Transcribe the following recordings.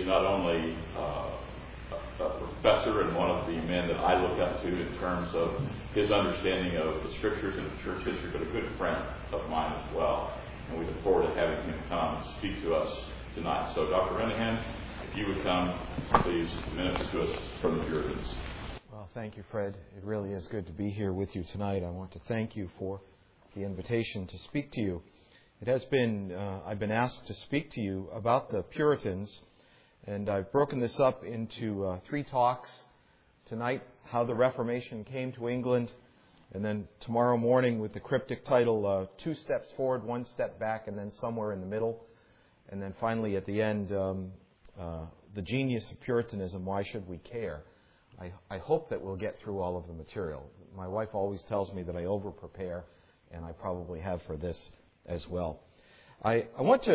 is not only a professor and one of the men that I look up to in terms of his understanding of the Scriptures and of church history, but a good friend of mine as well. And we look forward to having him come and speak to us tonight. So, Dr. Renihan, if you would come, please minister to us from the Puritans. Well, thank you, Fred. It really is good to be here with you tonight. I want to thank you for the invitation to speak to you. It has been, I've been asked to speak to you about the Puritans, and I've broken this up into 3 talks. Tonight, how the Reformation came to England, and then tomorrow morning with the cryptic title, 2 steps forward, 1 step back, and then somewhere in the middle. And then finally at the end, the genius of Puritanism, why should we care? I hope that we'll get through all of the material. My wife always tells me that I over-prepare, and I probably have for this as well. I want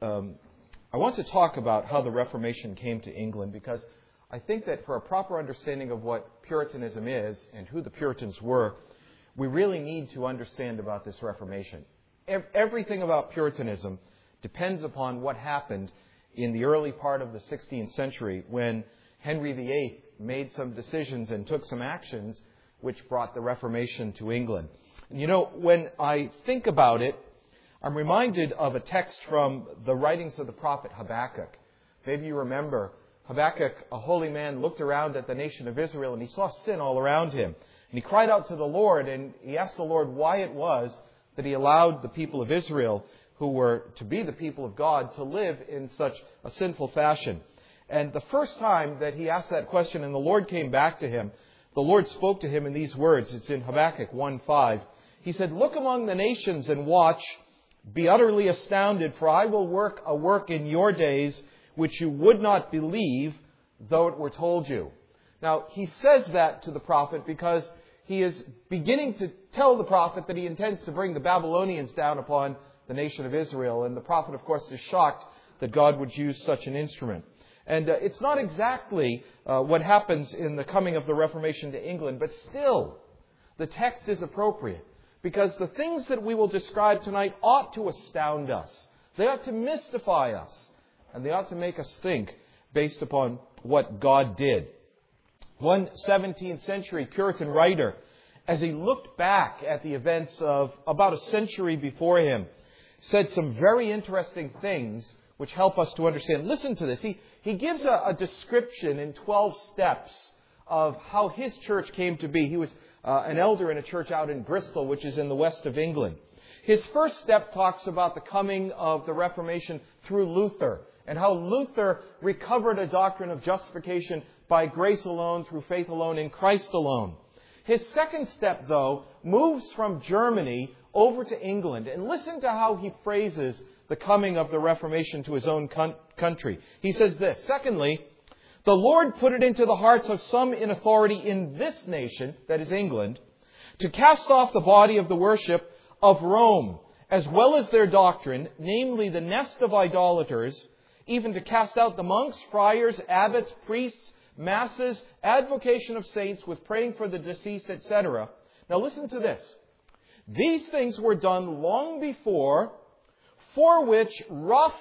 to talk about how the Reformation came to England, because I think that for a proper understanding of what Puritanism is and who the Puritans were, we really need to understand about this Reformation. Everything about Puritanism depends upon what happened in the early part of the 16th century when Henry VIII made some decisions and took some actions which brought the Reformation to England. And you know, when I think about it, I'm reminded of a text from the writings of the prophet Habakkuk. Maybe you remember Habakkuk, a holy man, looked around at the nation of Israel and he saw sin all around him. And he cried out to the Lord and he asked the Lord why it was that he allowed the people of Israel, who were to be the people of God, to live in such a sinful fashion. And the first time that he asked that question and the Lord came back to him, the Lord spoke to him in these words. It's in Habakkuk 1:5. He said, "Look among the nations and watch. Be utterly astounded, for I will work a work in your days which you would not believe, though it were told you." Now, he says that to the prophet because he is beginning to tell the prophet that he intends to bring the Babylonians down upon the nation of Israel. And the prophet, of course, is shocked that God would use such an instrument. And it's not exactly what happens in the coming of the Reformation to England, but still, the text is appropriate. Because the things that we will describe tonight ought to astound us. They ought to mystify us. And they ought to make us think based upon what God did. One 17th century Puritan writer, as he looked back at the events of about a century before him, said some very interesting things which help us to understand. Listen to this. He gives a description in 12 steps of how his church came to be. He was an elder in a church out in Bristol, which is in the west of England. His first step talks about the coming of the Reformation through Luther and how Luther recovered a doctrine of justification by grace alone, through faith alone, in Christ alone. His second step, though, moves from Germany over to England. And listen to how he phrases the coming of the Reformation to his own country. He says this: "Secondly, the Lord put it into the hearts of some in authority in this nation," that is England, "to cast off the body of the worship of Rome, as well as their doctrine, namely the nest of idolaters, even to cast out the monks, friars, abbots, priests, masses, advocation of saints with praying for the deceased, etc." Now listen to this. "These things were done long before, for which rough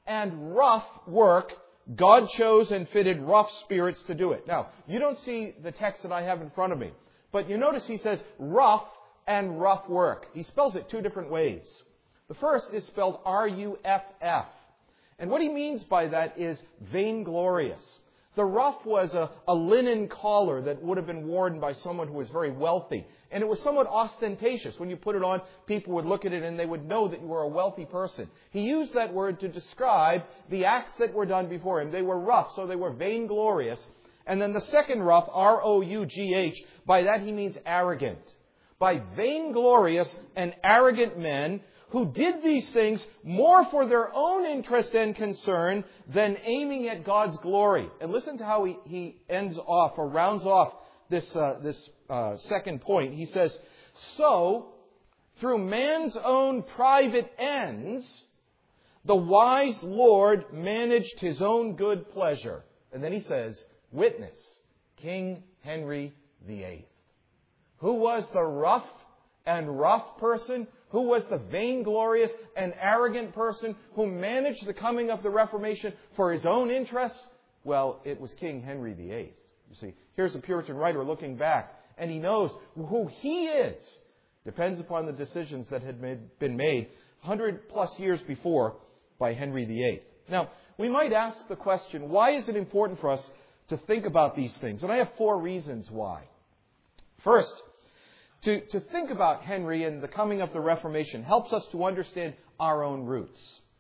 work God chose and fitted rough spirits to do it." Now, you don't see the text that I have in front of me, but you notice he says rough work. He spells it 2 different ways. The first is spelled R-U-F-F. And what he means by that is vainglorious. The ruff was a linen collar that would have been worn by someone who was very wealthy. And it was somewhat ostentatious. When you put it on, people would look at it and they would know that you were a wealthy person. He used that word to describe the acts that were done before him. They were rough, so they were vainglorious. And then the second rough, R-O-U-G-H, by that he means arrogant. By vainglorious and arrogant men who did these things more for their own interest and concern than aiming at God's glory. And listen to how he ends off or rounds off this second point. He says, "So, through man's own private ends, the wise Lord managed his own good pleasure." And then he says, "Witness, King Henry VIII. Who was the rough person Who was the vainglorious and arrogant person who managed the coming of the Reformation for his own interests? Well, it was King Henry VIII. You see, here's a Puritan writer looking back, and he knows who he is depends upon the decisions that had been made 100 plus years before by Henry VIII. Now, we might ask the question, why is it important for us to think about these things? And I have 4 reasons why. First, to think about Henry and the coming of the Reformation helps us to understand our own roots.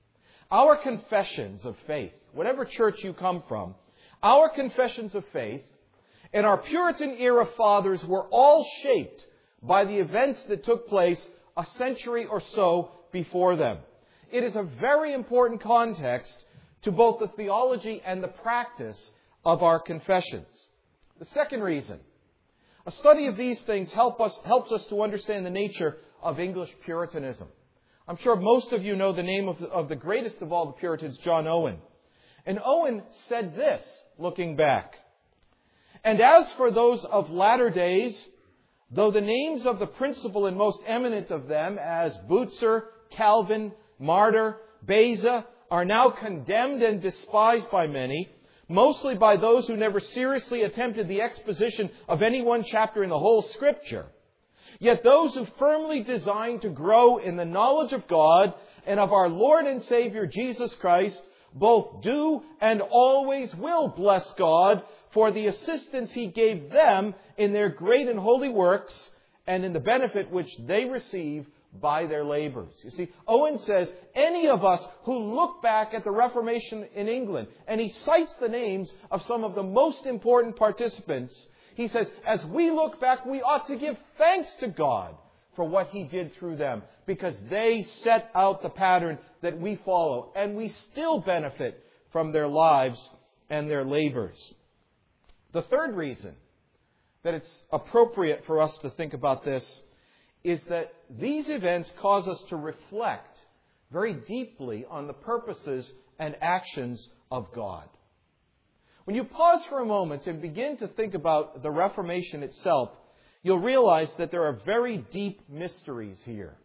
Our confessions of faith, whatever church you come from, our confessions of faith and our Puritan era fathers were all shaped by the events that took place a century or so before them. It is a very important context to both the theology and the practice of our confessions. The second reason, a study of these things helps us to understand the nature of English Puritanism. I'm sure most of you know the name of the greatest of all the Puritans, John Owen. And Owen said this, looking back, "And as for those of latter days, though the names of the principal and most eminent of them, as Butzer, Calvin, Martyr, Beza, are now condemned and despised by many, mostly by those who never seriously attempted the exposition of any one chapter in the whole Scripture. Yet those who firmly design to grow in the knowledge of God and of our Lord and Savior Jesus Christ, both do and always will bless God for the assistance He gave them in their great and holy works and in the benefit which they receive by their labors." You see, Owen says any of us who look back at the Reformation in England, and he cites the names of some of the most important participants, he says, as we look back, we ought to give thanks to God for what He did through them, because they set out the pattern that we follow, and we still benefit from their lives and their labors. The third reason that it's appropriate for us to think about this is that these events cause us to reflect very deeply on the purposes and actions of God. When you pause for a moment and begin to think about the Reformation itself, you'll realize that there are very deep mysteries here.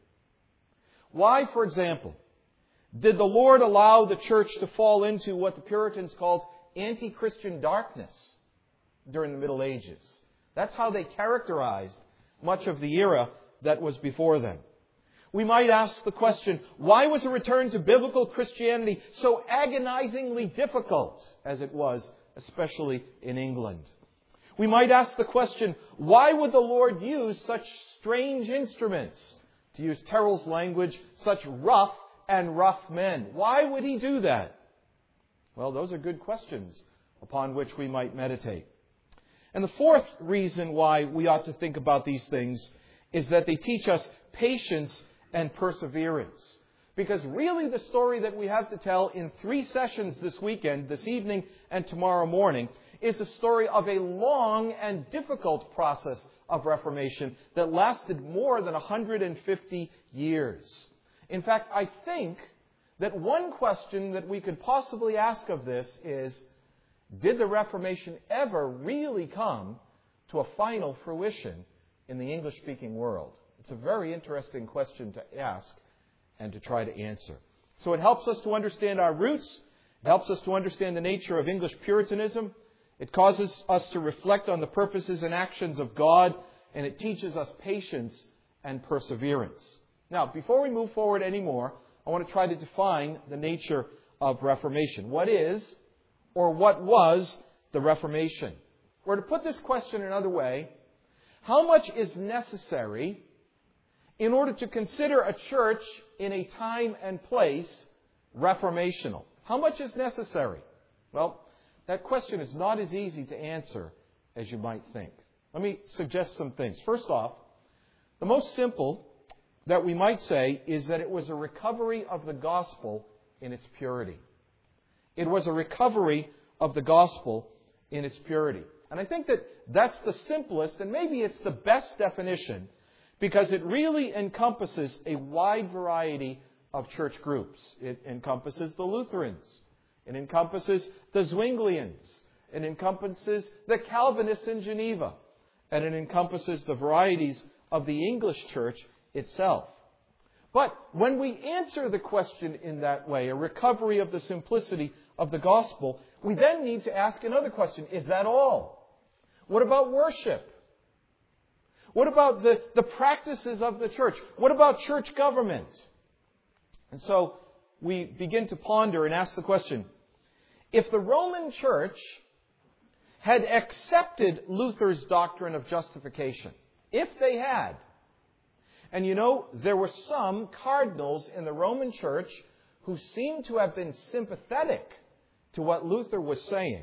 Why, for example, did the Lord allow the church to fall into what the Puritans called anti-Christian darkness during the Middle Ages? That's how they characterized much of the era that was before them. We might ask the question, why was a return to biblical Christianity so agonizingly difficult as it was, especially in England? We might ask the question, why would the Lord use such strange instruments? To use Terrell's language, such rough men. Why would He do that? Well, those are good questions upon which we might meditate. And the fourth reason why we ought to think about these things is that they teach us patience and perseverance. Because really the story that we have to tell in 3 sessions this weekend, this evening and tomorrow morning, is a story of a long and difficult process of Reformation that lasted more than 150 years. In fact, I think that one question that we could possibly ask of this is, did the Reformation ever really come to a final fruition in the English-speaking world? It's a very interesting question to ask and to try to answer. So it helps us to understand our roots. It helps us to understand the nature of English Puritanism. It causes us to reflect on the purposes and actions of God. And it teaches us patience and perseverance. Now, before we move forward anymore, I want to try to define the nature of Reformation. What is or what was the Reformation? Or to put this question another way, how much is necessary in order to consider a church in a time and place reformational? How much is necessary? Well, that question is not as easy to answer as you might think. Let me suggest some things. First off, the most simple that we might say is that it was a recovery of the gospel in its purity. It was a recovery of the gospel in its purity. And I think that that's the simplest, and maybe it's the best definition, because it really encompasses a wide variety of church groups. It encompasses the Lutherans. It encompasses the Zwinglians. It encompasses the Calvinists in Geneva. And it encompasses the varieties of the English church itself. But when we answer the question in that way, a recovery of the simplicity of the gospel, we then need to ask another question. Is that all? What about worship? What about the practices of the church? What about church government? And so we begin to ponder and ask the question, if the Roman Church had accepted Luther's doctrine of justification, if they had, and you know, there were some cardinals in the Roman Church who seemed to have been sympathetic to what Luther was saying.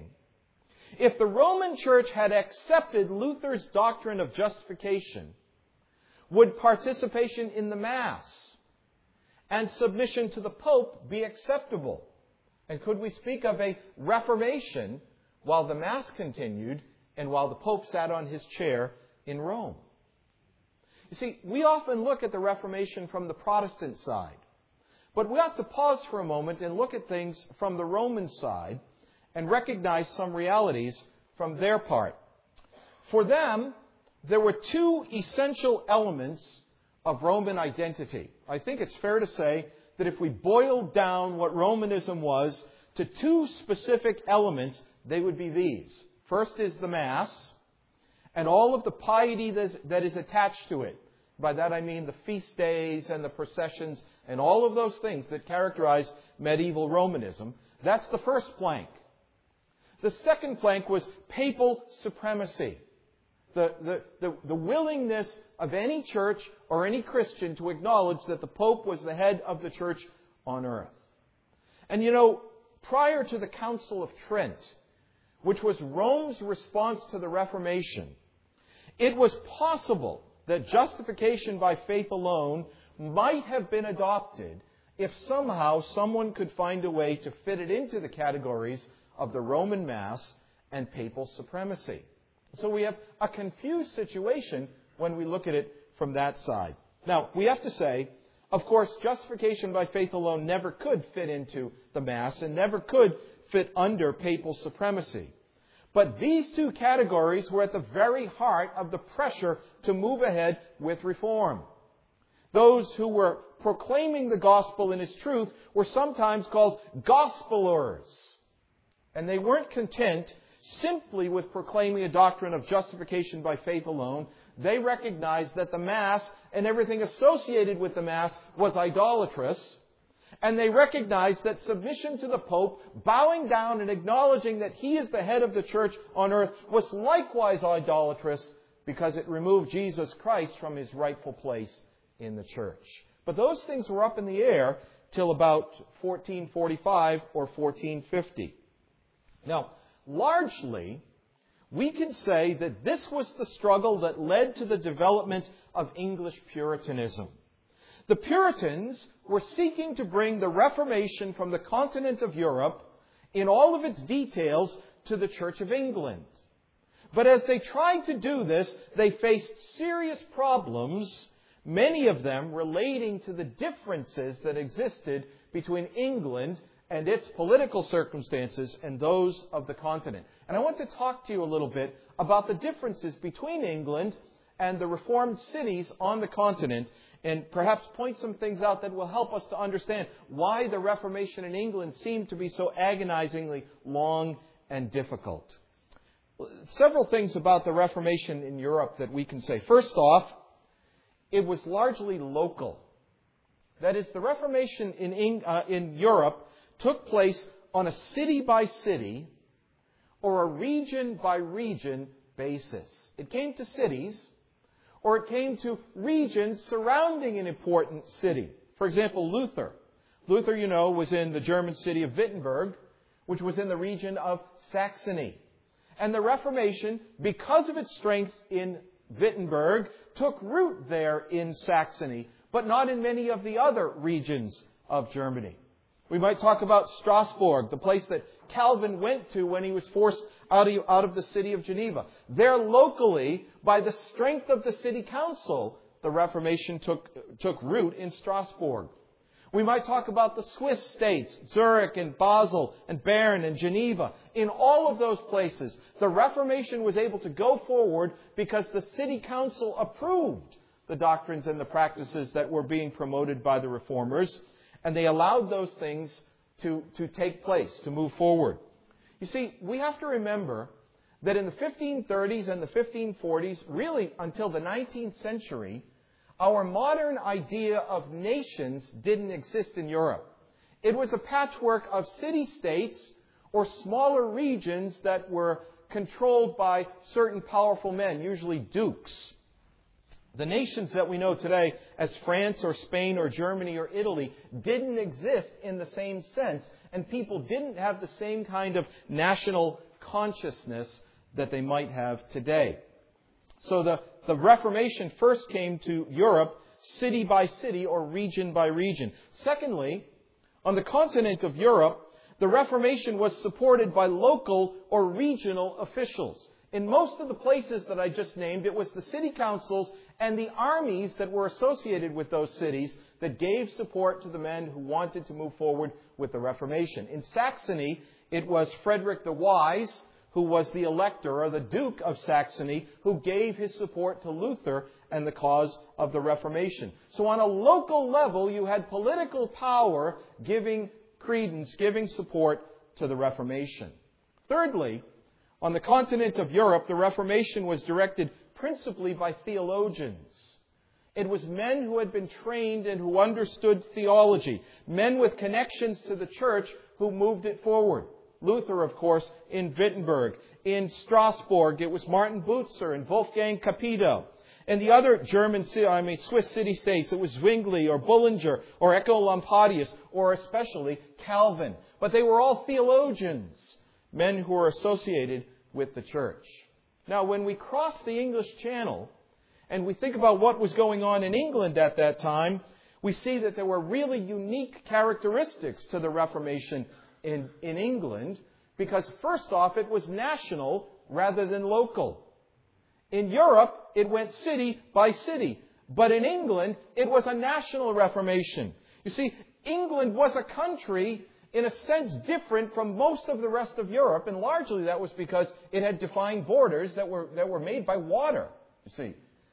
If the Roman Church had accepted Luther's doctrine of justification, would participation in the Mass and submission to the Pope be acceptable? And could we speak of a Reformation while the Mass continued and while the Pope sat on his chair in Rome? You see, we often look at the Reformation from the Protestant side. But we have to pause for a moment and look at things from the Roman side and recognize some realities from their part. For them, there were two essential elements of Roman identity. I think it's fair to say that if we boiled down what Romanism was to two specific elements, they would be these. First is the Mass, and all of the piety that is attached to it. By that I mean the feast days and the processions and all of those things that characterize medieval Romanism. That's the first plank. The second plank was papal supremacy. The willingness of any church or any Christian to acknowledge that the Pope was the head of the church on earth. And you know, prior to the Council of Trent, which was Rome's response to the Reformation, it was possible that justification by faith alone might have been adopted if somehow someone could find a way to fit it into the categories of the Roman Mass and papal supremacy. So we have a confused situation when we look at it from that side. Now, we have to say, of course, justification by faith alone never could fit into the Mass and never could fit under papal supremacy. But these two categories were at the very heart of the pressure to move ahead with reform. Those who were proclaiming the gospel in its truth were sometimes called gospelers. And they weren't content simply with proclaiming a doctrine of justification by faith alone. They recognized that the Mass and everything associated with the Mass was idolatrous. And they recognized that submission to the Pope, bowing down and acknowledging that he is the head of the church on earth, was likewise idolatrous because it removed Jesus Christ from his rightful place in the church. But those things were up in the air till about 1445 or 1450. Now, largely, we can say that this was the struggle that led to the development of English Puritanism. The Puritans were seeking to bring the Reformation from the continent of Europe in all of its details to the Church of England. But as they tried to do this, they faced serious problems, many of them relating to the differences that existed between England and its political circumstances and those of the continent. And I want to talk to you a little bit about the differences between England and the Reformed cities on the continent, and perhaps point some things out that will help us to understand why the Reformation in England seemed to be so agonizingly long and difficult. Several things about the Reformation in Europe that we can say. First off, it was largely local. That is, the Reformation in Europe took place on a city-by-city or a region-by-region basis. It came to cities, or it came to regions surrounding an important city. For example, Luther. Luther, you know, was in the German city of Wittenberg, which was in the region of Saxony. And the Reformation, because of its strength in Wittenberg, took root there in Saxony, but not in many of the other regions of Germany. We might talk about Strasbourg, the place that Calvin went to when he was forced out of the city of Geneva. There locally, by the strength of the city council, the Reformation took root in Strasbourg. We might talk about the Swiss states, Zurich and Basel and Bern and Geneva. In all of those places, the Reformation was able to go forward because the city council approved the doctrines and the practices that were being promoted by the Reformers, and they allowed those things to take place, to move forward. You see, we have to remember that in the 1530s and the 1540s, really until the 19th century, our modern idea of nations didn't exist in Europe. It was a patchwork of city-states or smaller regions that were controlled by certain powerful men, usually dukes. The nations that we know today as France or Spain or Germany or Italy didn't exist in the same sense, and people didn't have the same kind of national consciousness that they might have today. So the Reformation first came to Europe city by city or region by region. Secondly, on the continent of Europe, the Reformation was supported by local or regional officials. In most of the places that I just named, it was the city councils and the armies that were associated with those cities that gave support to the men who wanted to move forward with the Reformation. In Saxony, it was Frederick the Wise, who was the elector, or the Duke of Saxony, who gave his support to Luther and the cause of the Reformation. So on a local level, you had political power giving credence, giving support to the Reformation. Thirdly, on the continent of Europe, the Reformation was directed principally by theologians. It was men who had been trained and who understood theology, men with connections to the church who moved it forward. Luther, of course, in Wittenberg. In Strasbourg, it was Martin Butzer and Wolfgang Capito. And the other Swiss city-states, it was Zwingli or Bullinger or Ecolampadius or especially Calvin. But they were all theologians, men who were associated with the church. Now, when we cross the English Channel and we think about what was going on in England at that time, we see that there were really unique characteristics to the Reformation in England, because first off, it was national rather than local. In Europe, it went city by city. But in England, it was a national Reformation. You see, England was a country in a sense different from most of the rest of Europe, and largely that was because it had defined borders that were made by water. You see,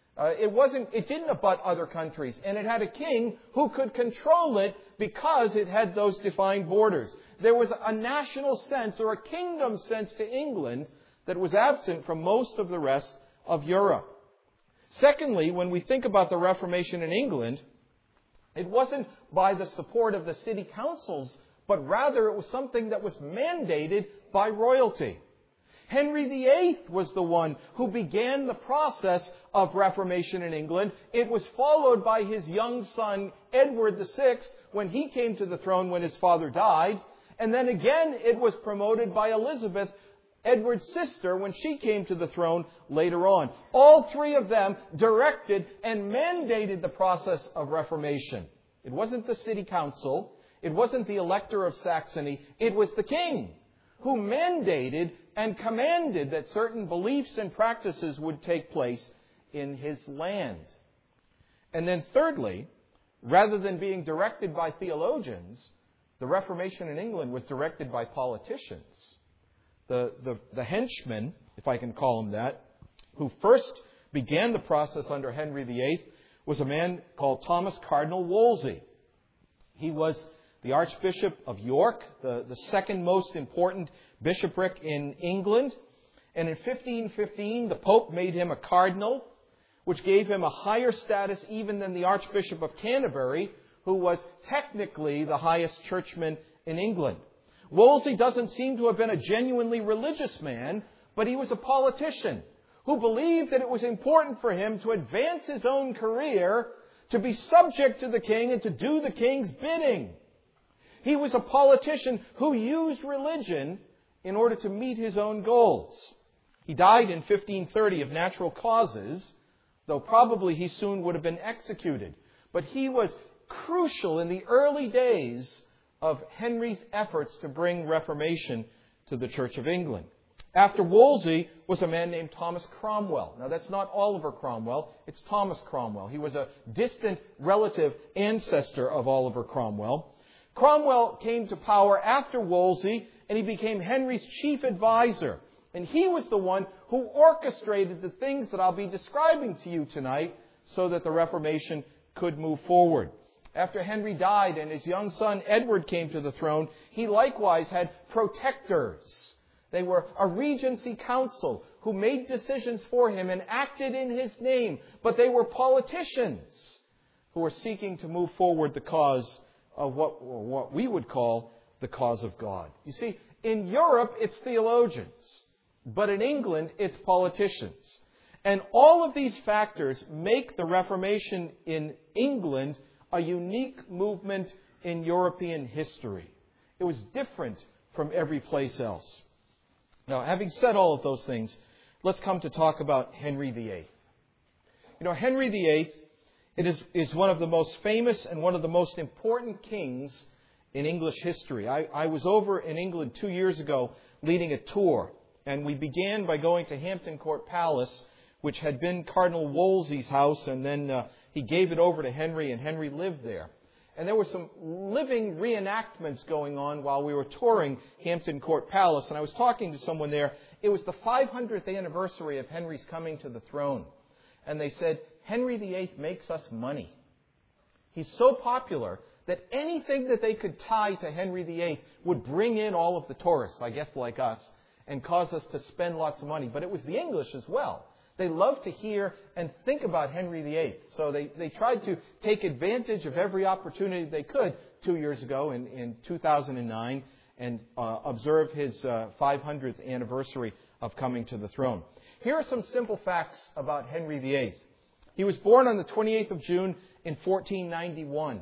it didn't abut other countries, and it had a king who could control it because it had those defined borders. There was a national sense or a kingdom sense to England that was absent from most of the rest of Europe. Secondly, when we think about the Reformation in England, it wasn't by the support of the city councils, but rather it was something that was mandated by royalty. Henry VIII was the one who began the process of Reformation in England. It was followed by his young son, Edward VI, when he came to the throne when his father died. And then again, it was promoted by Elizabeth, Edward's sister, when she came to the throne later on. All three of them directed and mandated the process of Reformation. It wasn't the city council. It wasn't the elector of Saxony. It was the king who mandated and commanded that certain beliefs and practices would take place in his land. And then thirdly, rather than being directed by theologians, the Reformation in England was directed by politicians. The henchmen, if I can call him that, who first began the process under Henry VIII was a man called Thomas Cardinal Wolsey. He was the Archbishop of York, the second most important bishopric in England. And in 1515, the Pope made him a cardinal, which gave him a higher status even than the Archbishop of Canterbury, who was technically the highest churchman in England. Wolsey doesn't seem to have been a genuinely religious man, but he was a politician who believed that it was important for him to advance his own career, to be subject to the king and to do the king's bidding. He was a politician who used religion in order to meet his own goals. He died in 1530 of natural causes, though probably he soon would have been executed. But he was crucial in the early days of Henry's efforts to bring Reformation to the Church of England. After Wolsey was a man named Thomas Cromwell. Now, that's not Oliver Cromwell, it's Thomas Cromwell. He was a distant relative ancestor of Oliver Cromwell. Cromwell came to power after Wolsey, and he became Henry's chief advisor. And he was the one who orchestrated the things that I'll be describing to you tonight so that the Reformation could move forward. After Henry died and his young son Edward came to the throne, he likewise had protectors. They were a regency council who made decisions for him and acted in his name, but they were politicians who were seeking to move forward the cause of what we would call the cause of God. You see, in Europe it's theologians, but in England it's politicians. And all of these factors make the Reformation in England a unique movement in European history. It was different from every place else. Now, having said all of those things, let's come to talk about Henry VIII. You know, Henry VIII, is one of the most famous and one of the most important kings in English history. I was over in England 2 years ago leading a tour, and we began by going to Hampton Court Palace, which had been Cardinal Wolsey's house, and then he gave it over to Henry, and Henry lived there. And there were some living reenactments going on while we were touring Hampton Court Palace, and I was talking to someone there. It was the 500th anniversary of Henry's coming to the throne. And they said, Henry VIII makes us money. He's so popular that anything that they could tie to Henry VIII would bring in all of the tourists, I guess like us, and cause us to spend lots of money. But it was the English as well. They loved to hear and think about Henry VIII. So they tried to take advantage of every opportunity they could 2 years ago in 2009 and observe his 500th anniversary of coming to the throne. Here are some simple facts about Henry VIII. He was born on the 28th of June in 1491.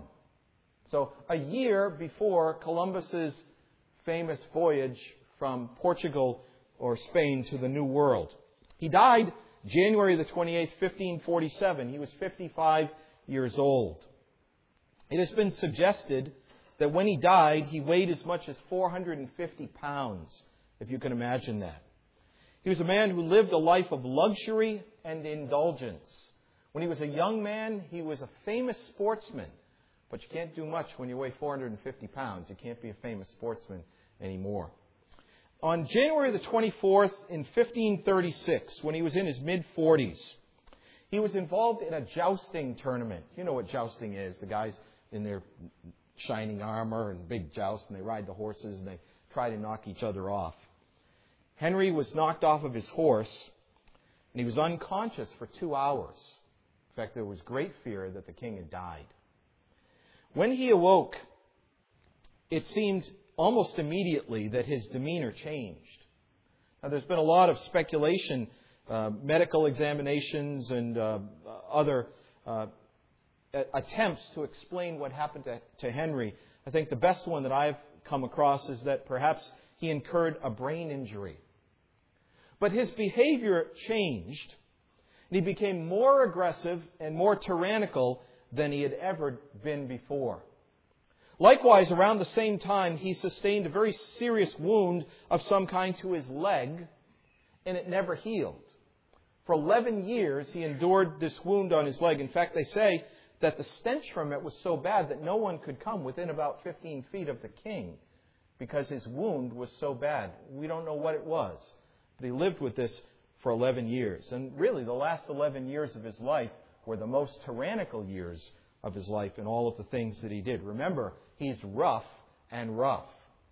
So a year before Columbus's famous voyage from Portugal or Spain to the New World. He died January the 28th, 1547. He was 55 years old. It has been suggested that when he died, he weighed as much as 450 pounds, if you can imagine that. He was a man who lived a life of luxury and indulgence. When he was a young man, he was a famous sportsman. But you can't do much when you weigh 450 pounds. You can't be a famous sportsman anymore. On January the 24th in 1536, when he was in his mid-40s, he was involved in a jousting tournament. You know what jousting is. The guys in their shining armor and big joust, and they ride the horses, and they try to knock each other off. Henry was knocked off of his horse, and he was unconscious for 2 hours. In fact, there was great fear that the king had died. When he awoke, it seemed almost immediately that his demeanor changed. Now, there's been a lot of speculation, medical examinations and other attempts to explain what happened to Henry. I think the best one that I've come across is that perhaps he incurred a brain injury. But his behavior changed, and he became more aggressive and more tyrannical than he had ever been before. Likewise, around the same time, he sustained a very serious wound of some kind to his leg, and it never healed. For 11 years, he endured this wound on his leg. In fact, they say that the stench from it was so bad that no one could come within about 15 feet of the king because his wound was so bad. We don't know what it was, but he lived with this for 11 years. And really, the last 11 years of his life were the most tyrannical years of his life in all of the things that he did. Remember, he's rough and rough.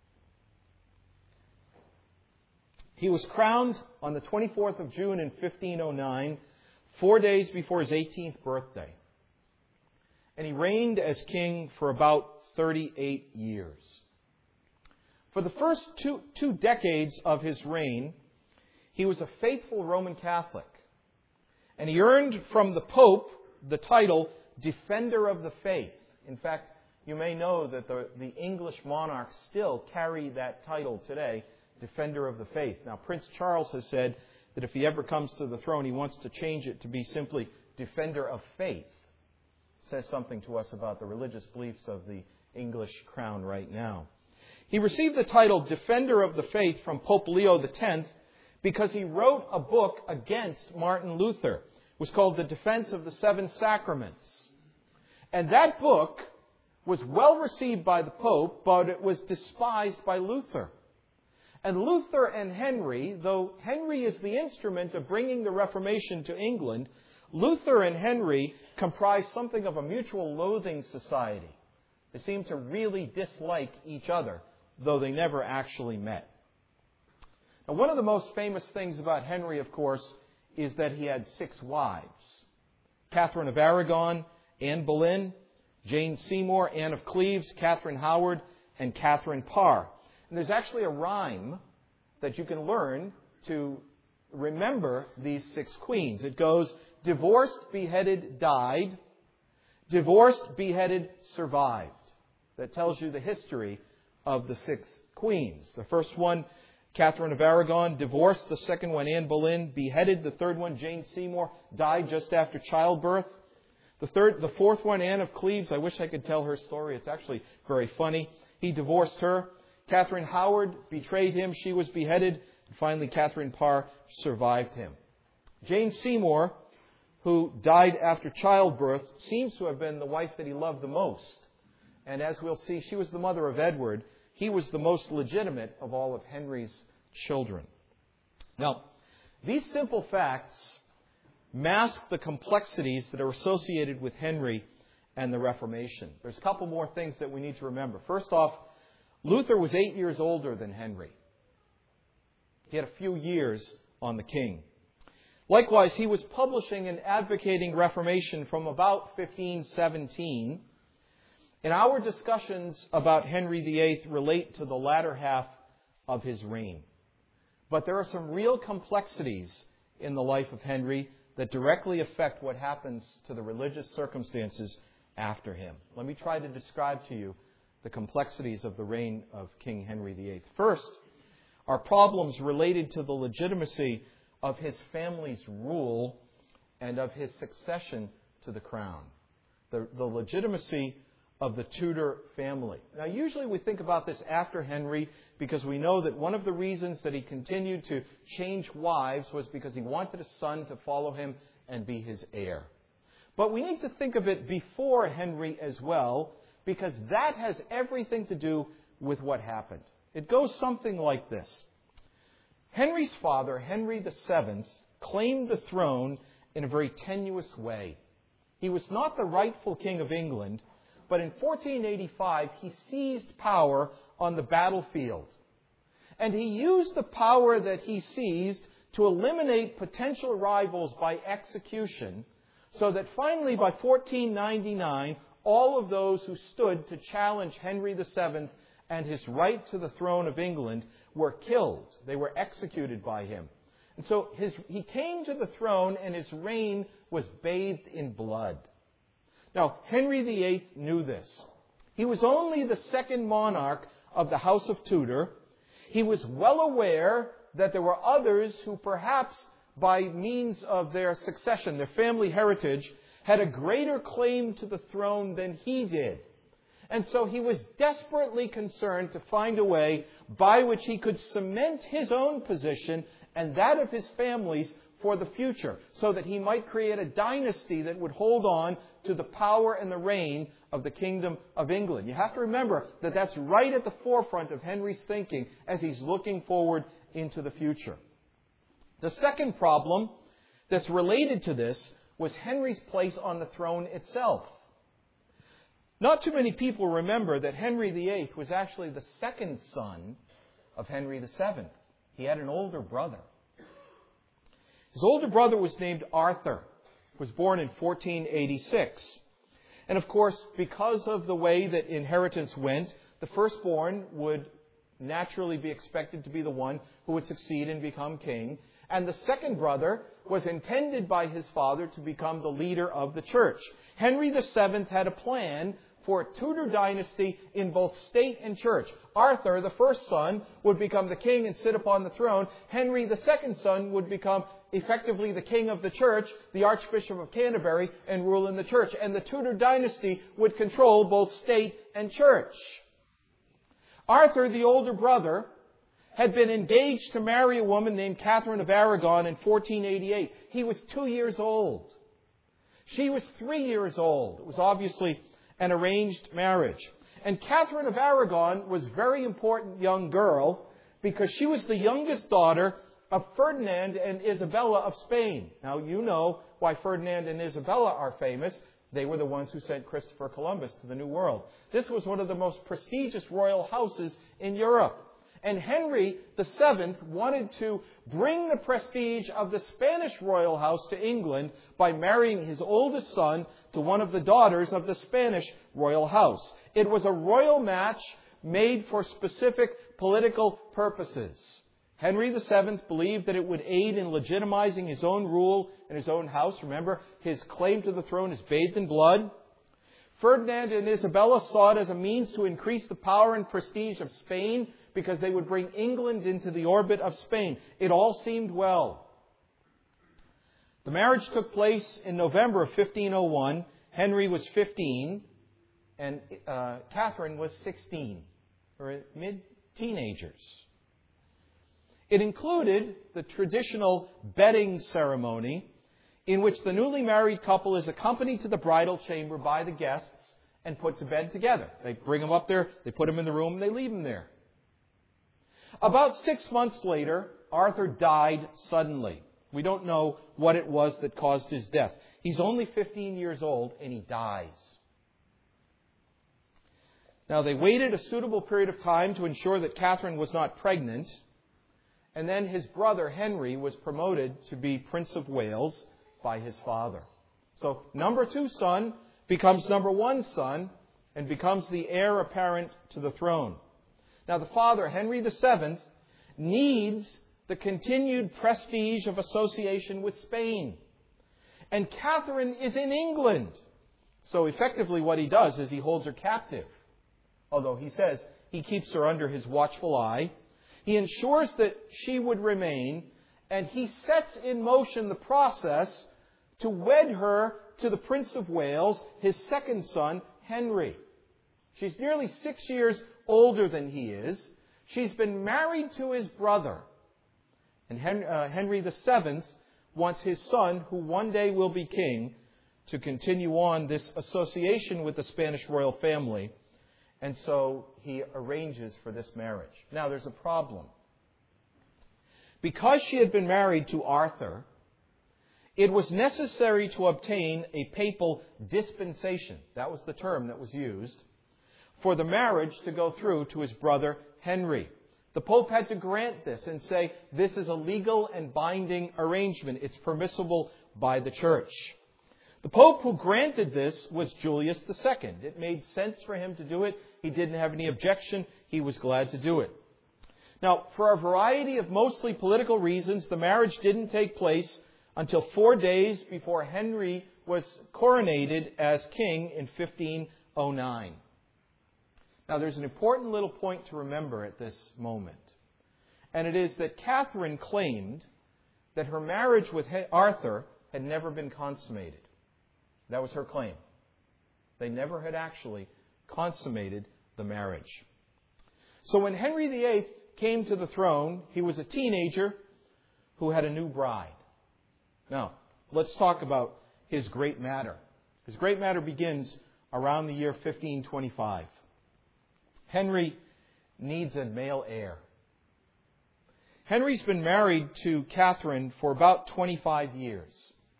He was crowned on the 24th of June in 1509, 4 days before his 18th birthday. And he reigned as king for about 38 years. For the first two decades of his reign, he was a faithful Roman Catholic. And he earned from the Pope the title Defender of the Faith. In fact, you may know that the English monarchs still carry that title today, Defender of the Faith. Now, Prince Charles has said that if he ever comes to the throne, he wants to change it to be simply Defender of Faith. It says something to us about the religious beliefs of the English crown right now. He received the title Defender of the Faith from Pope Leo X because he wrote a book against Martin Luther. It was called The Defense of the Seven Sacraments. And that book was well received by the Pope, but it was despised by Luther. And Luther and Henry, though Henry is the instrument of bringing the Reformation to England, Luther and Henry comprised something of a mutual loathing society. They seemed to really dislike each other, though they never actually met. Now, one of the most famous things about Henry, of course, is that he had 6 wives. Catherine of Aragon, Anne Boleyn, Jane Seymour, Anne of Cleves, Catherine Howard, and Catherine Parr. And there's actually a rhyme that you can learn to remember these 6 queens. It goes, divorced, beheaded, died. Divorced, beheaded, survived. That tells you the history of the 6 queens. The first one, Catherine of Aragon, divorced. The second one, Anne Boleyn, beheaded. The third one, Jane Seymour, died just after childbirth. The fourth one, Anne of Cleves, I wish I could tell her story. It's actually very funny. He divorced her. Catherine Howard betrayed him. She was beheaded. And finally, Catherine Parr survived him. Jane Seymour, who died after childbirth, seems to have been the wife that he loved the most. And as we'll see, she was the mother of Edward. He was the most legitimate of all of Henry's children. Now, these simple facts mask the complexities that are associated with Henry and the Reformation. There's a couple more things that we need to remember. First off, Luther was 8 years older than Henry. He had a few years on the king. Likewise, he was publishing and advocating Reformation from about 1517. And our discussions about Henry VIII relate to the latter half of his reign. But there are some real complexities in the life of Henry that directly affect what happens to the religious circumstances after him. Let me try to describe to you the complexities of the reign of King Henry VIII. First, are problems related to the legitimacy of his family's rule and of his succession to the crown. The legitimacy of the Tudor family. Now, usually we think about this after Henry because we know that one of the reasons that he continued to change wives was because he wanted a son to follow him and be his heir. But we need to think of it before Henry as well, because that has everything to do with what happened. It goes something like this. Henry's father, Henry VII, claimed the throne in a very tenuous way. He was not the rightful king of England, but in 1485 he seized power on the battlefield. And he used the power that he seized to eliminate potential rivals by execution, so that finally by 1499 all of those who stood to challenge Henry VII and his right to the throne of England were killed. They were executed by him. And so he came to the throne and his reign was bathed in blood. Now, Henry VIII knew this. He was only the second monarch of the House of Tudor. He was well aware that there were others who perhaps by means of their succession, their family heritage, had a greater claim to the throne than he did. And so he was desperately concerned to find a way by which he could cement his own position and that of his family's for the future, so that he might create a dynasty that would hold on to the power and the reign of the Kingdom of England. You have to remember that that's right at the forefront of Henry's thinking as he's looking forward into the future. The second problem that's related to this was Henry's place on the throne itself. Not too many people remember that Henry VIII was actually the second son of Henry VII. He had an older brother. His older brother was named Arthur. He was born in 1486. And of course, because of the way that inheritance went, the firstborn would naturally be expected to be the one who would succeed and become king. And the second brother was intended by his father to become the leader of the church. Henry VII had a plan for a Tudor dynasty in both state and church. Arthur, the first son, would become the king and sit upon the throne. Henry, the second son, would become effectively the king of the church, the Archbishop of Canterbury, and rule in the church. And the Tudor dynasty would control both state and church. Arthur, the older brother, had been engaged to marry a woman named Catherine of Aragon in 1488. He was 2 years old. She was 3 years old. It was obviously an arranged marriage. And Catherine of Aragon was a very important young girl because she was the youngest daughter of Ferdinand and Isabella of Spain. Now, you know why Ferdinand and Isabella are famous. They were the ones who sent Christopher Columbus to the New World. This was one of the most prestigious royal houses in Europe. And Henry VII wanted to bring the prestige of the Spanish royal house to England by marrying his oldest son to one of the daughters of the Spanish royal house. It was a royal match made for specific political purposes. Henry VII believed that it would aid in legitimizing his own rule in his own house. Remember, his claim to the throne is bathed in blood. Ferdinand and Isabella saw it as a means to increase the power and prestige of Spain because they would bring England into the orbit of Spain. It all seemed well. The marriage took place in November of 1501. Henry was 15 and Catherine was 16, or mid-teenagers. It included the traditional bedding ceremony in which the newly married couple is accompanied to the bridal chamber by the guests and put to bed together. They bring them up there, they put them in the room, and they leave them there. About 6 months later, Arthur died suddenly. We don't know what it was that caused his death. He's only 15 years old, and he dies. Now, they waited a suitable period of time to ensure that Catherine was not pregnant. And then his brother Henry was promoted to be Prince of Wales by his father. So number 2 son becomes number 1 son and becomes the heir apparent to the throne. Now the father, Henry VII, needs the continued prestige of association with Spain. And Catherine is in England. So effectively what he does is he holds her captive. Although he says he keeps her under his watchful eye. He ensures that she would remain, and he sets in motion the process to wed her to the Prince of Wales, his second son, Henry. She's nearly 6 years older than he is. She's been married to his brother. And Henry VII wants his son, who one day will be king, to continue on this association with the Spanish royal family. And so he arranges for this marriage. Now, there's a problem. Because she had been married to Arthur, it was necessary to obtain a papal dispensation. That was the term that was used for the marriage to go through to his brother Henry. The Pope had to grant this and say, this is a legal and binding arrangement. It's permissible by the Church. The Pope who granted this was Julius II. It made sense for him to do it. He didn't have any objection. He was glad to do it. Now, for a variety of mostly political reasons, the marriage didn't take place until 4 days before Henry was coronated as king in 1509. Now, there's an important little point to remember at this moment. And it is that Catherine claimed that her marriage with Arthur had never been consummated. That was her claim. They never had actually consummated the marriage. So when Henry VIII came to the throne, he was a teenager who had a new bride. Now, let's talk about his great matter. His great matter begins around the year 1525. Henry needs a male heir. Henry's been married to Catherine for about 25 years.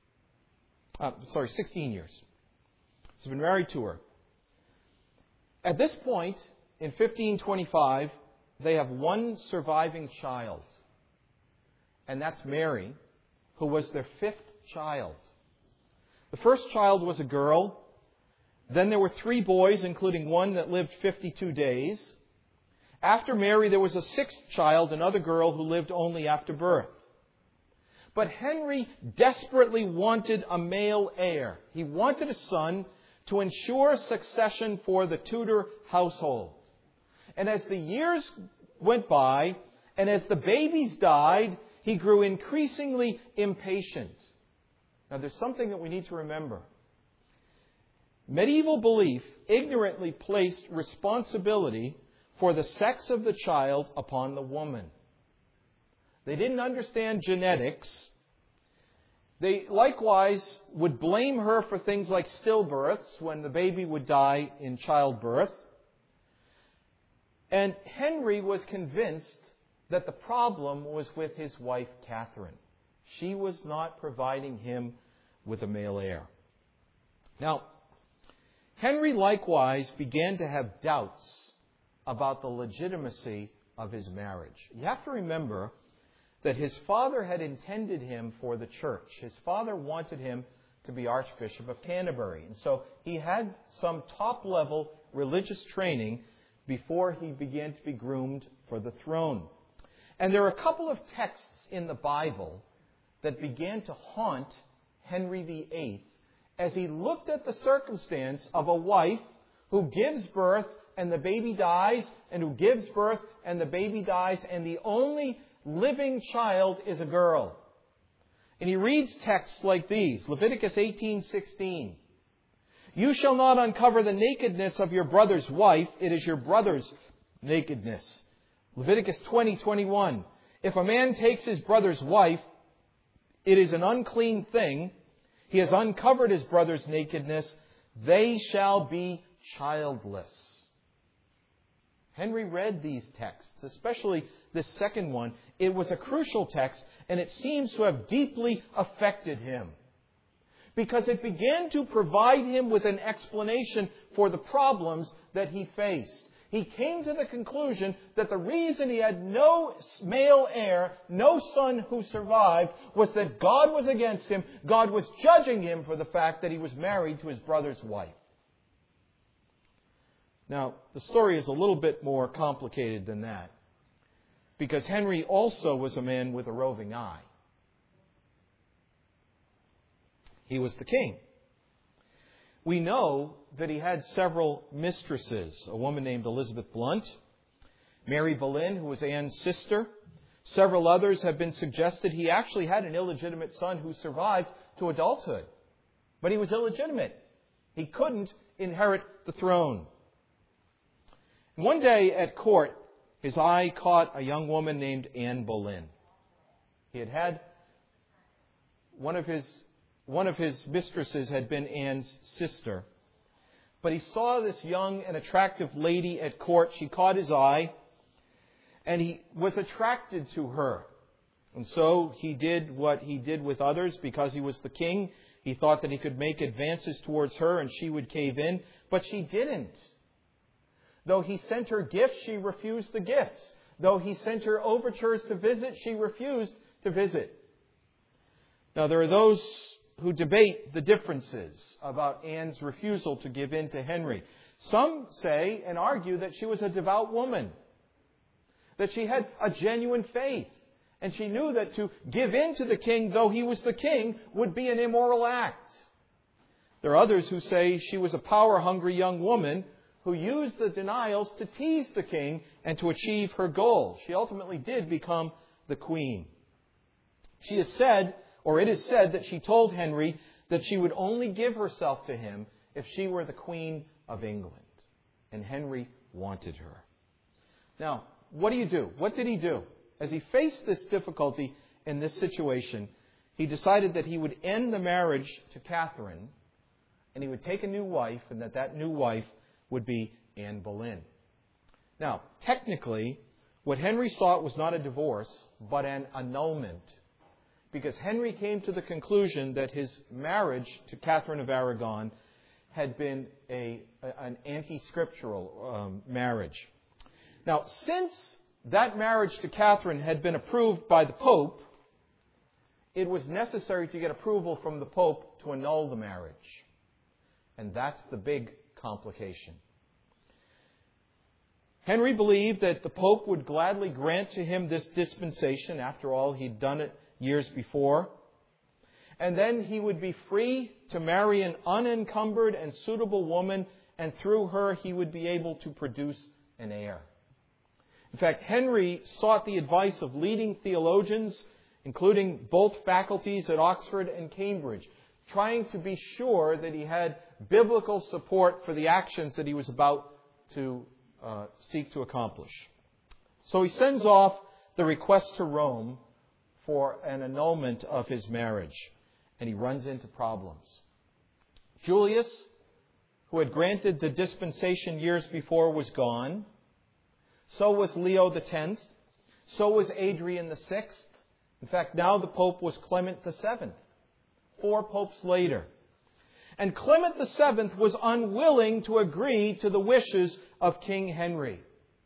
16 years. He's been married to her. At this point, in 1525, they have one surviving child. And that's Mary, who was their 5th child. The first child was a girl. Then there were 3 boys, including one that lived 52 days. After Mary, there was a 6th child, another girl who lived only after birth. But Henry desperately wanted a male heir. He wanted a son to ensure succession for the Tudor household. And as the years went by, and as the babies died, he grew increasingly impatient. Now, there's something that we need to remember. Medieval belief ignorantly placed responsibility for the sex of the child upon the woman. They didn't understand genetics. They likewise would blame her for things like stillbirths when the baby would die in childbirth. And Henry was convinced that the problem was with his wife, Catherine. She was not providing him with a male heir. Now, Henry likewise began to have doubts about the legitimacy of his marriage. You have to remember that his father had intended him for the church. His father wanted him to be Archbishop of Canterbury. And so he had some top-level religious training before he began to be groomed for the throne. And there are a couple of texts in the Bible that began to haunt Henry VIII as he looked at the circumstance of a wife who gives birth and the baby dies, and who gives birth and the baby dies, and the only living child is a girl. And he reads texts like these, Leviticus 18:16. You shall not uncover the nakedness of your brother's wife, it is your brother's nakedness. Leviticus 20:21. If a man takes his brother's wife, it is an unclean thing. He has uncovered his brother's nakedness. They shall be childless. Henry read these texts, especially this second one. It was a crucial text, and it seems to have deeply affected him, because it began to provide him with an explanation for the problems that he faced. He came to the conclusion that the reason he had no male heir, no son who survived, was that God was against him. God was judging him for the fact that he was married to his brother's wife. Now, the story is a little bit more complicated than that, because Henry also was a man with a roving eye. He was the king. We know that he had several mistresses, a woman named Elizabeth Blunt, Mary Boleyn, who was Anne's sister. Several others have been suggested. He actually had an illegitimate son who survived to adulthood, but he was illegitimate. He couldn't inherit the throne. One day at court, his eye caught a young woman named Anne Boleyn. He had one of his mistresses had been Anne's sister. But he saw this young and attractive lady at court. She caught his eye, and he was attracted to her. And so he did what he did with others because he was the king. He thought that he could make advances towards her and she would cave in, but she didn't. Though he sent her gifts, she refused the gifts. Though he sent her overtures to visit, she refused to visit. Now, there are those who debate the differences about Anne's refusal to give in to Henry. Some say and argue that she was a devout woman, that she had a genuine faith, and she knew that to give in to the king, though he was the king, would be an immoral act. There are others who say she was a power-hungry young woman who used the denials to tease the king and to achieve her goal. She ultimately did become the queen. It is said that she told Henry that she would only give herself to him if she were the Queen of England. And Henry wanted her. Now, what do you do? What did he do? As he faced this difficulty in this situation, he decided that he would end the marriage to Catherine, and he would take a new wife, and that new wife would be Anne Boleyn. Now, technically, what Henry sought was not a divorce, but an annulment, because Henry came to the conclusion that his marriage to Catherine of Aragon had been an anti-scriptural marriage. Now, since that marriage to Catherine had been approved by the Pope, it was necessary to get approval from the Pope to annul the marriage. And that's the big complication. Henry believed that the Pope would gladly grant to him this dispensation. After all, he'd done it years before. And then he would be free to marry an unencumbered and suitable woman, and through her he would be able to produce an heir. In fact, Henry sought the advice of leading theologians, including both faculties at Oxford and Cambridge, trying to be sure that he had biblical support for the actions that he was about to seek to accomplish. So he sends off the request to Rome for an annulment of his marriage, and he runs into problems. Julius, who had granted the dispensation years before, was gone. So was Leo X. So was Adrian VI. In fact, now the Pope was Clement VII, 4 popes later. And Clement VII was unwilling to agree to the wishes of King Henry.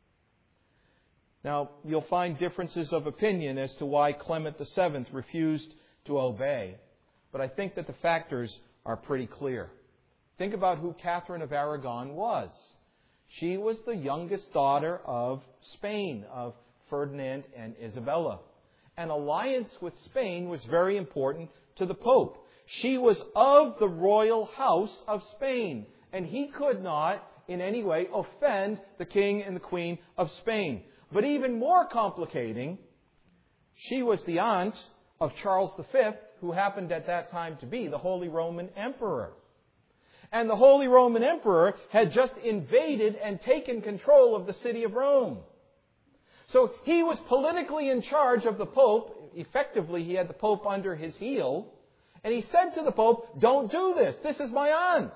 Now, you'll find differences of opinion as to why Clement VII refused to obey. But I think that the factors are pretty clear. Think about who Catherine of Aragon was. She was the youngest daughter of Spain, of Ferdinand and Isabella. An alliance with Spain was very important to the Pope. She was of the royal house of Spain, and he could not in any way offend the King and the Queen of Spain. But even more complicating, she was the aunt of Charles V, who happened at that time to be the Holy Roman Emperor. And the Holy Roman Emperor had just invaded and taken control of the city of Rome. So he was politically in charge of the Pope. Effectively, he had the Pope under his heel. And he said to the Pope, "Don't do this. This is my aunt."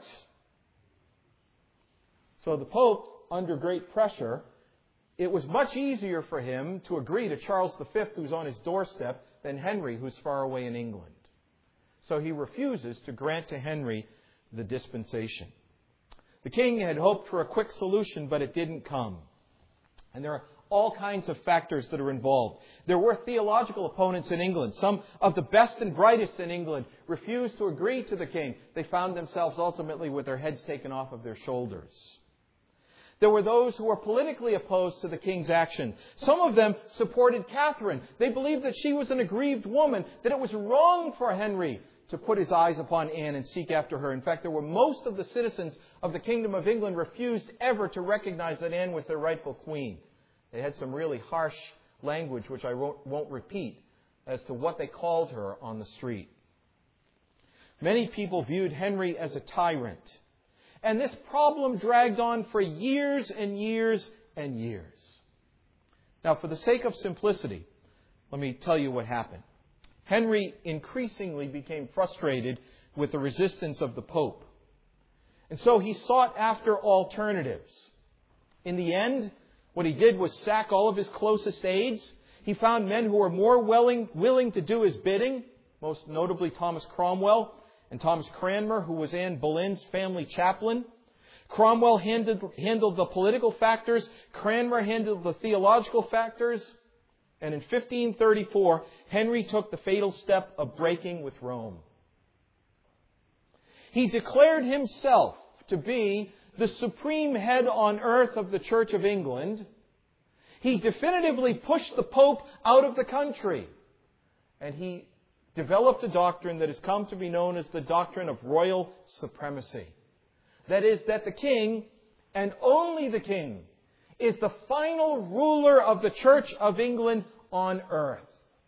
So the Pope, under great pressure, it was much easier for him to agree to Charles V, who's on his doorstep, than Henry, who's far away in England. So he refuses to grant to Henry the dispensation. The king had hoped for a quick solution, but it didn't come. And there are all kinds of factors that are involved. There were theological opponents in England. Some of the best and brightest in England refused to agree to the king. They found themselves ultimately with their heads taken off of their shoulders. There were those who were politically opposed to the king's action. Some of them supported Catherine. They believed that she was an aggrieved woman, that it was wrong for Henry to put his eyes upon Anne and seek after her. In fact, there were most of the citizens of the Kingdom of England refused ever to recognize that Anne was their rightful queen. They had some really harsh language, which I won't repeat, as to what they called her on the street. Many people viewed Henry as a tyrant. And this problem dragged on for years and years and years. Now, for the sake of simplicity, let me tell you what happened. Henry increasingly became frustrated with the resistance of the Pope. And so he sought after alternatives. In the end, what he did was sack all of his closest aides. He found men who were more willing to do his bidding, most notably Thomas Cromwell and Thomas Cranmer, who was Anne Boleyn's family chaplain. Cromwell handled the political factors. Cranmer handled the theological factors. And in 1534, Henry took the fatal step of breaking with Rome. He declared himself to be the supreme head on earth of the Church of England. He definitively pushed the Pope out of the country. And he developed a doctrine that has come to be known as the doctrine of royal supremacy. That is, that the king, and only the king, is the final ruler of the Church of England on earth.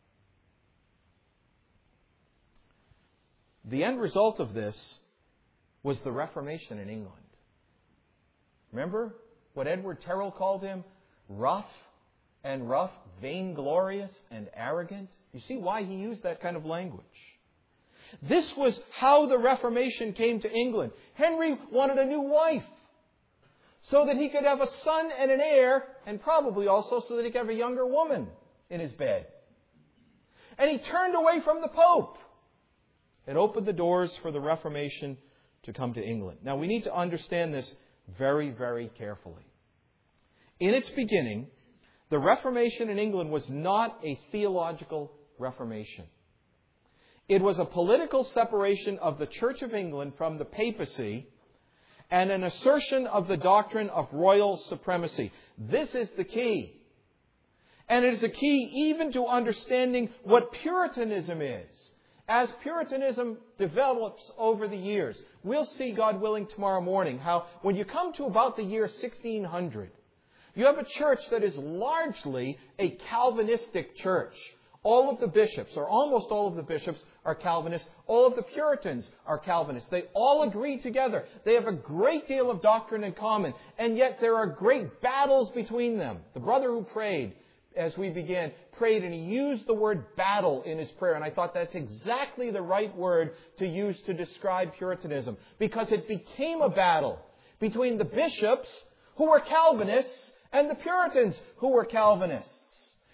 The end result of this was the Reformation in England. Remember what Edward Terrell called him? Rough, vainglorious and arrogant. You see why he used that kind of language. This was how the Reformation came to England. Henry wanted a new wife so that he could have a son and an heir, and probably also so that he could have a younger woman in his bed. And he turned away from the Pope. It opened the doors for the Reformation to come to England. Now, we need to understand this very, very carefully. In its beginning, the Reformation in England was not a theological Reformation. It was a political separation of the Church of England from the papacy and an assertion of the doctrine of royal supremacy. This is the key. And it is a key even to understanding what Puritanism is. As Puritanism develops over the years, we'll see, God willing, tomorrow morning how when you come to about the year 1600, you have a church that is largely a Calvinistic church. All of the bishops, or almost all of the bishops, are Calvinists. All of the Puritans are Calvinists. They all agree together. They have a great deal of doctrine in common, and yet there are great battles between them. The brother who prayed, as we began, prayed, and he used the word battle in his prayer, and I thought that's exactly the right word to use to describe Puritanism, because it became a battle between the bishops, who were Calvinists, and the Puritans, who were Calvinists.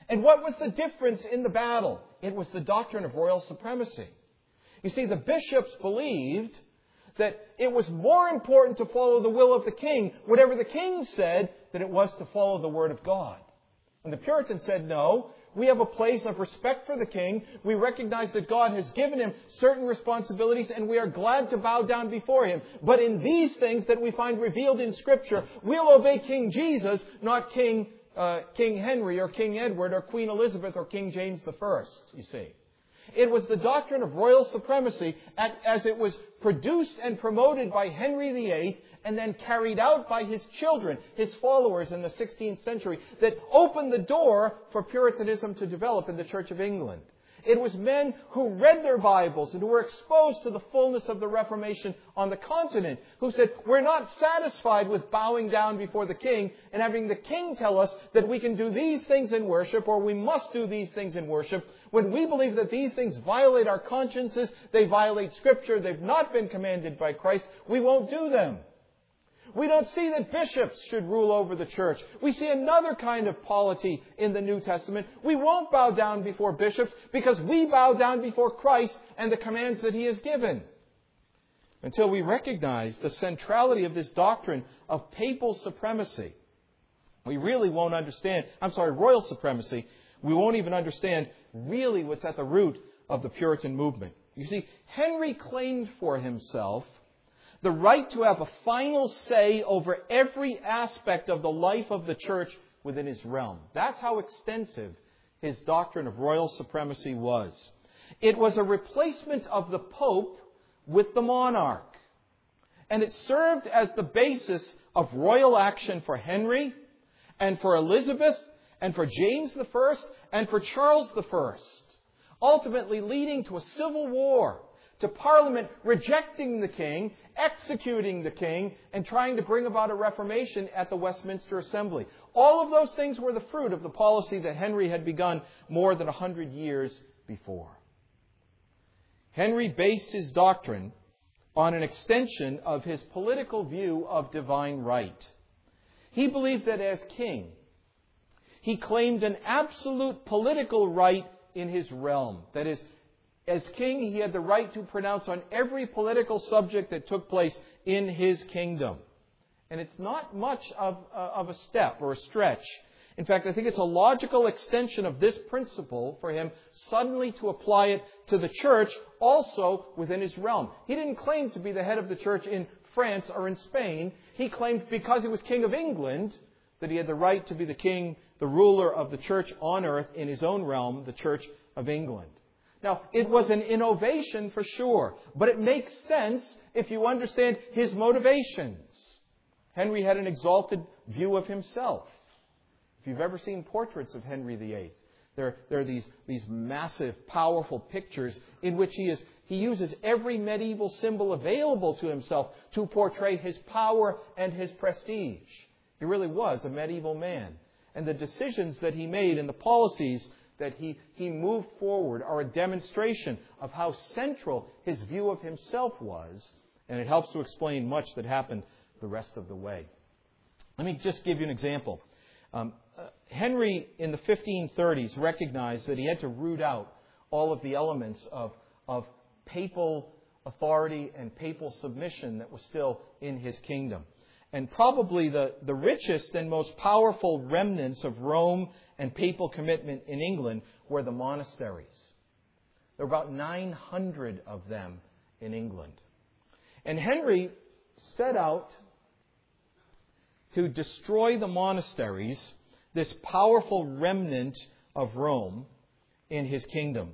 And what was the difference in the battle? It was the doctrine of royal supremacy. You see, the bishops believed that it was more important to follow the will of the king, whatever the king said, than it was to follow the word of God. And the Puritans said, no, we have a place of respect for the king. We recognize that God has given him certain responsibilities, and we are glad to bow down before him. But in these things that we find revealed in Scripture, we'll obey King Jesus, not King Henry or King Edward or Queen Elizabeth or King James I, you see. It was the doctrine of royal supremacy as it was produced and promoted by Henry VIII and then carried out by his children, his followers in the 16th century, that opened the door for Puritanism to develop in the Church of England. It was men who read their Bibles and who were exposed to the fullness of the Reformation on the continent, who said, we're not satisfied with bowing down before the king and having the king tell us that we can do these things in worship or we must do these things in worship. When we believe that these things violate our consciences, they violate Scripture, they've not been commanded by Christ, we won't do them. We don't see that bishops should rule over the church. We see another kind of polity in the New Testament. We won't bow down before bishops because we bow down before Christ and the commands that He has given. Until we recognize the centrality of this doctrine of papal supremacy, we really won't understand, royal supremacy, we won't even understand really what's at the root of the Puritan movement. You see, Henry claimed for himself the right to have a final say over every aspect of the life of the church within his realm. That's how extensive his doctrine of royal supremacy was. It was a replacement of the Pope with the monarch. And it served as the basis of royal action for Henry and for Elizabeth and for James I and for Charles I, ultimately leading to a civil war, to Parliament rejecting the king, executing the king, and trying to bring about a reformation at the Westminster Assembly. All of those things were the fruit of the policy that Henry had begun more than 100 years before. Henry based his doctrine on an extension of his political view of divine right. He believed that as king, he claimed an absolute political right in his realm. That is, as king, he had the right to pronounce on every political subject that took place in his kingdom. And it's not much of a step or a stretch. In fact, I think it's a logical extension of this principle for him suddenly to apply it to the church also within his realm. He didn't claim to be the head of the church in France or in Spain. He claimed because he was king of England that he had the right to be the king, the ruler of the church on earth in his own realm, the Church of England. Now, it was an innovation for sure, but it makes sense if you understand his motivations. Henry had an exalted view of himself. If you've ever seen portraits of Henry VIII, there are these massive, powerful pictures in which he uses every medieval symbol available to himself to portray his power and his prestige. He really was a medieval man. And the decisions that he made and the policies that he moved forward are a demonstration of how central his view of himself was, and it helps to explain much that happened the rest of the way. Let me just give you an example. Henry, in the 1530s, recognized that he had to root out all of the elements of papal authority and papal submission that was still in his kingdom. And probably the richest and most powerful remnants of Rome and papal commitment in England were the monasteries. There were about 900 of them in England. And Henry set out to destroy the monasteries, this powerful remnant of Rome in his kingdom.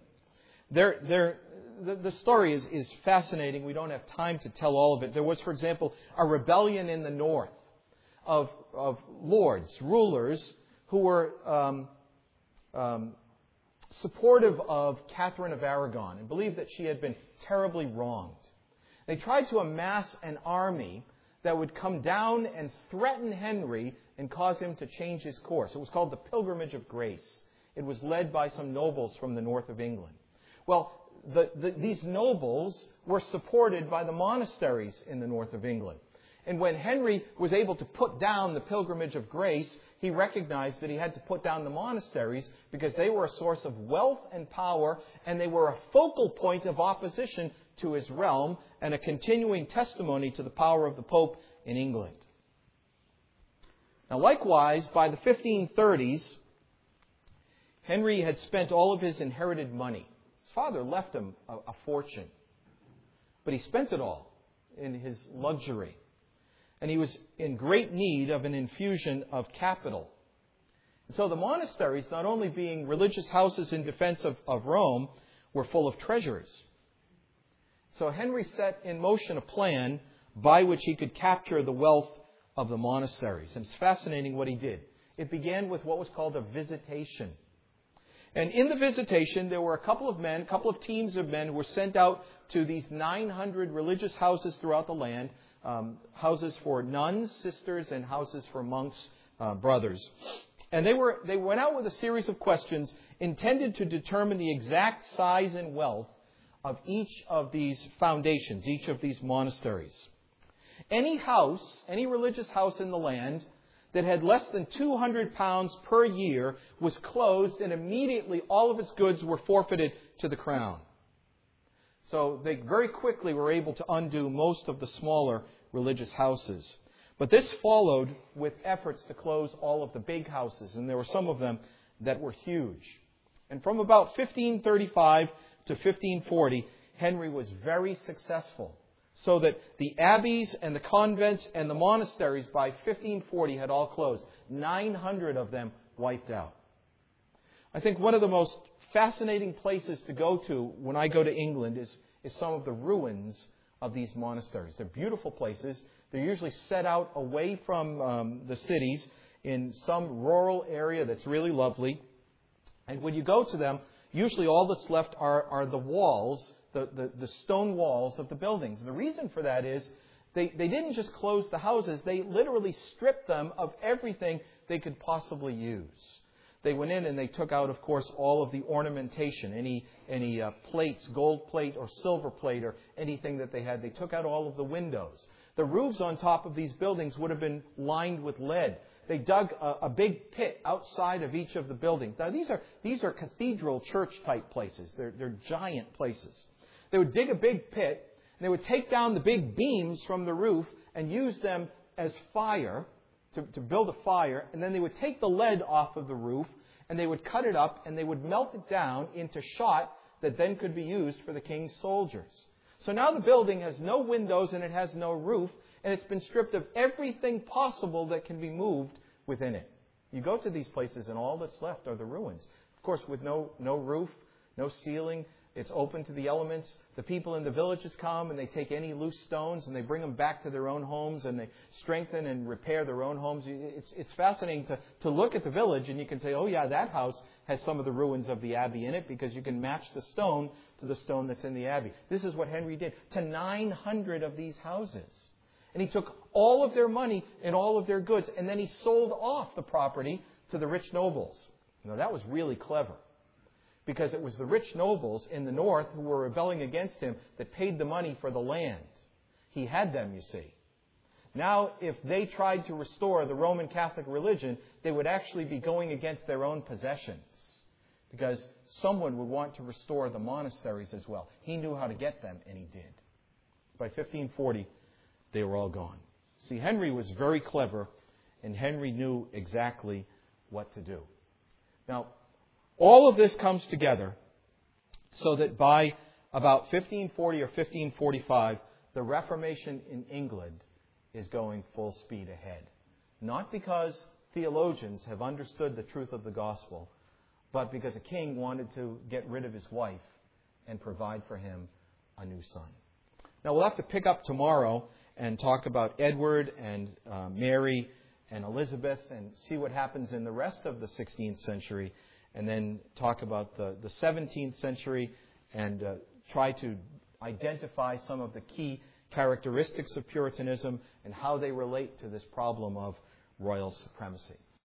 The story is fascinating. We don't have time to tell all of it. There was, for example, a rebellion in the north of lords, rulers, who were supportive of Catherine of Aragon and believed that she had been terribly wronged. They tried to amass an army that would come down and threaten Henry and cause him to change his course. It was called the Pilgrimage of Grace. It was led by some nobles from the north of England. Well, these nobles were supported by the monasteries in the north of England. And when Henry was able to put down the Pilgrimage of Grace, he recognized that he had to put down the monasteries because they were a source of wealth and power, and they were a focal point of opposition to his realm and a continuing testimony to the power of the Pope in England. Now, likewise, by the 1530s, Henry had spent all of his inherited money. His father left him a fortune, but he spent it all in his luxury. And he was in great need of an infusion of capital. And so the monasteries, not only being religious houses in defense of Rome, were full of treasures. So Henry set in motion a plan by which he could capture the wealth of the monasteries. And it's fascinating what he did. It began with what was called a visitation. And in the visitation, there were a couple of teams of men who were sent out to these 900 religious houses throughout the land. Houses for nuns, sisters, and houses for monks, brothers. And they went out with a series of questions intended to determine the exact size and wealth of each of these foundations, each of these monasteries. Any house, any religious house in the land that had less than £200 per year was closed, and immediately all of its goods were forfeited to the crown. So they very quickly were able to undo most of the smaller religious houses. But this followed with efforts to close all of the big houses, and there were some of them that were huge. And from about 1535 to 1540, Henry was very successful, so that the abbeys and the convents and the monasteries by 1540 had all closed. 900 of them wiped out. I think one of the most fascinating places to go to when I go to England is some of the ruins of these monasteries. They're beautiful places. They're usually set out away from the cities in some rural area that's really lovely. And when you go to them, usually all that's left are the walls, the stone walls of the buildings. And the reason for that is they didn't just close the houses. They literally stripped them of everything they could possibly use. They went in and they took out, of course, all of the ornamentation, any plates, gold plate or silver plate or anything that they had. They took out all of the windows. The roofs on top of these buildings would have been lined with lead. They dug a big pit outside of each of the buildings. Now, these are cathedral church-type places. They're giant places. They would dig a big pit, and they would take down the big beams from the roof and use them as fire, to build a fire, and then they would take the lead off of the roof, and they would cut it up, and they would melt it down into shot that then could be used for the king's soldiers. So now the building has no windows and it has no roof, and it's been stripped of everything possible that can be moved within it. You go to these places, and all that's left are the ruins. Of course, with no roof, no ceiling. It's open to the elements. The people in the villages come and they take any loose stones and they bring them back to their own homes, and they strengthen and repair their own homes. It's fascinating to look at the village, and you can say, oh yeah, that house has some of the ruins of the abbey in it, because you can match the stone to the stone that's in the abbey. This is what Henry did to 900 of these houses. And he took all of their money and all of their goods, and then he sold off the property to the rich nobles. Now that was really clever, because it was the rich nobles in the north who were rebelling against him that paid the money for the land. He had them, you see. Now, if they tried to restore the Roman Catholic religion, they would actually be going against their own possessions, because someone would want to restore the monasteries as well. He knew how to get them, and he did. By 1540, they were all gone. See, Henry was very clever, and Henry knew exactly what to do. Now, all of this comes together so that by about 1540 or 1545, the Reformation in England is going full speed ahead. Not because theologians have understood the truth of the gospel, but because a king wanted to get rid of his wife and provide for him a new son. Now, we'll have to pick up tomorrow and talk about Edward and Mary and Elizabeth and see what happens in the rest of the 16th century, and then talk about the 17th century and try to identify some of the key characteristics of Puritanism and how they relate to this problem of royal supremacy.